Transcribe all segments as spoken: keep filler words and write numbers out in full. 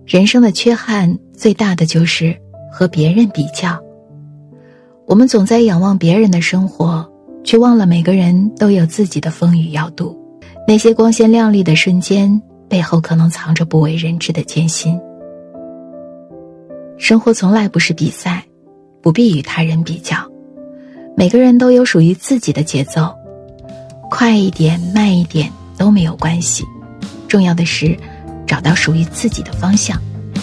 人生的缺憾最大的就是和别人比较。我们总在仰望别人的生活，却忘了每个人都有自己的风雨要度。那些光鲜亮丽的瞬间，背后可能藏着不为人知的艰辛。生活从来不是比赛，不必与他人比较。每个人都有属于自己的节奏，快一点慢一点都没有关系，重要的是找到属于自己的方向。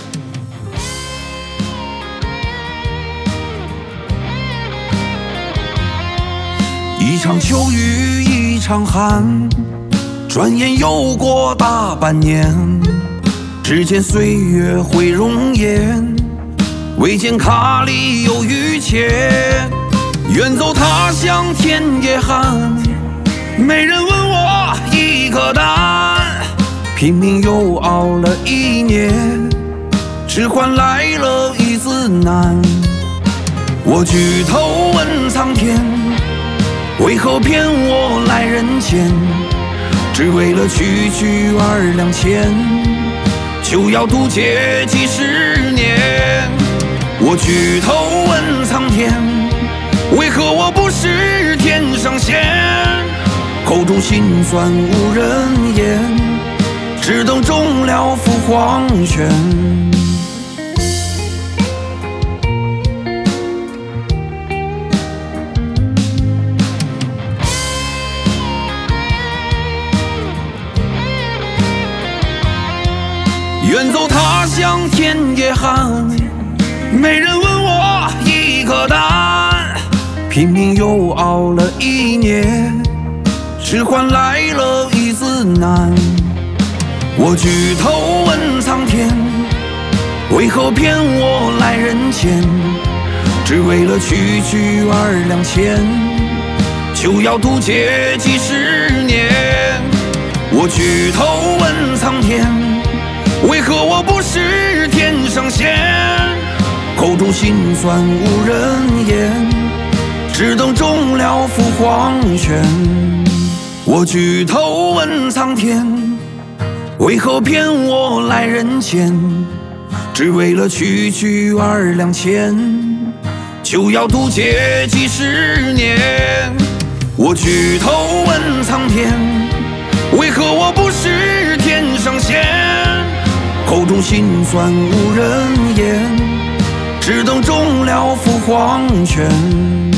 一场秋雨一场寒，转眼又过大半年。只见岁月会容颜，未见卡里有余钱。远走他乡天也寒，没人问我一颗蛋。拼命又熬了一年，只换来了一字难。我举头问苍天，为何骗我来人间？只为了区区二两钱，就要渡劫几十年。我举头问苍天，为何我不是天上仙？口中心酸无人言，只等终了赴黄泉。远走他乡天也寒，没人问我一颗蛋。拼命又熬了一年，只换来了一字难。我举头问苍天，为何骗我来人间？只为了区区二两钱，就要渡劫几十年。我举头问苍天，为何我不是天上仙？口中心酸无人言，只等终了赴黄泉。我举头问苍天，为何骗我来人间？只为了区区二两钱，就要渡劫几十年。我举头问苍天，为何我不是天上仙？口中心酸无人言，只等终了赴黄泉。